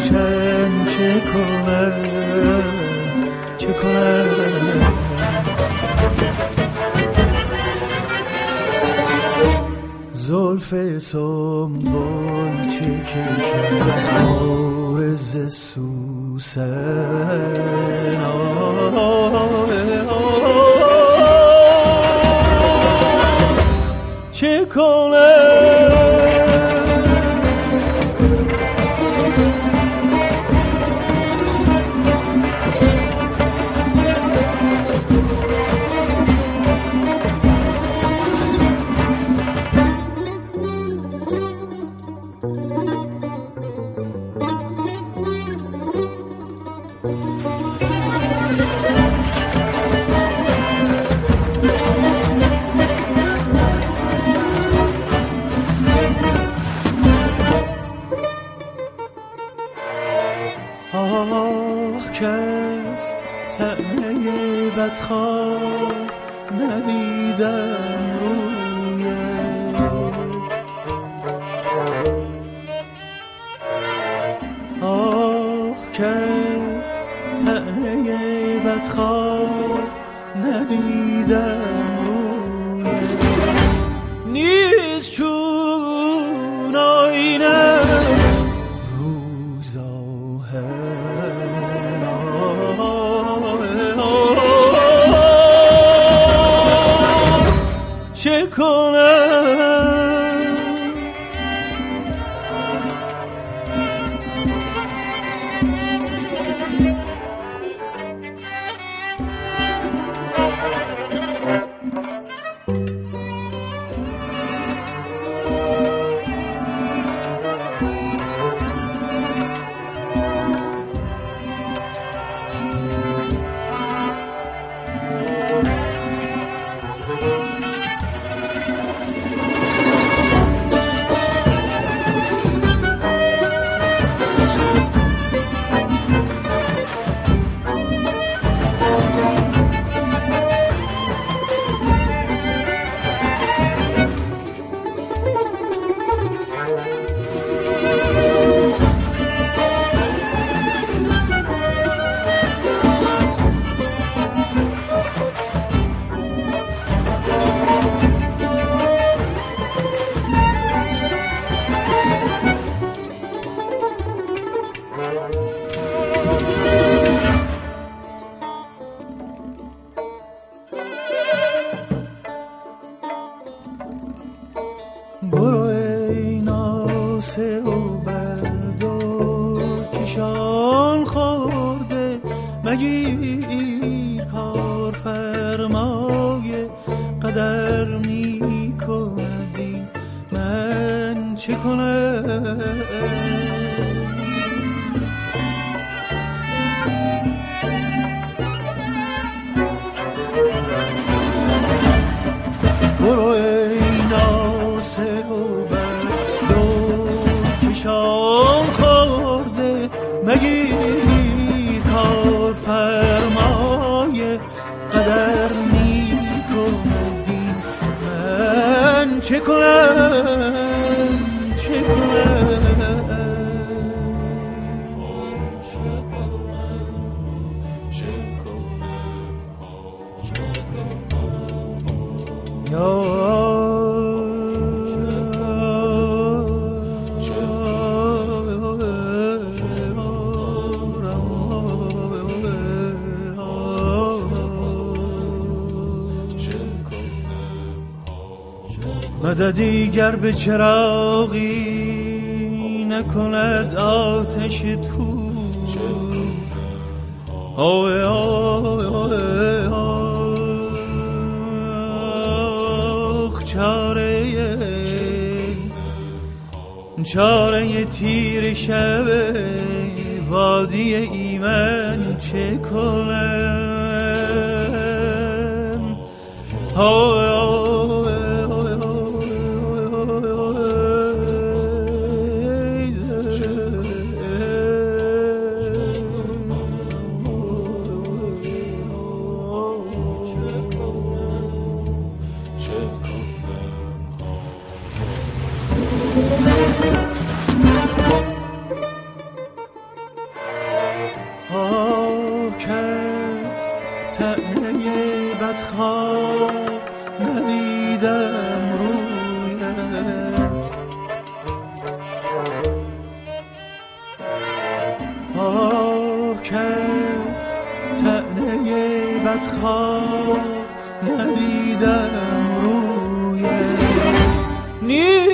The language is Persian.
باشم چه کنم چه کنم. زلف سنبل چه کشم عارض سوسن چه کنم. کس طعنه بدخواه ندیدم رویت. کس طعنه بدخواه ندیدم رویت. نیست چون آینه چه کنم. برو ای ناسه و بردار کشان خورده مگیر کار فرمای قدر می کندی من چه کنم. برو ای ناسه و بردار کشان خورده مگیر کار فرمای قدر می کندی من چه کنم چه کنم. مددیگر به چراغی نکند آتش تو. آه آه آه آه چاره تیر شب وادی ایمن چه کنم. آه کس طعنه بدخواه ندیدم روی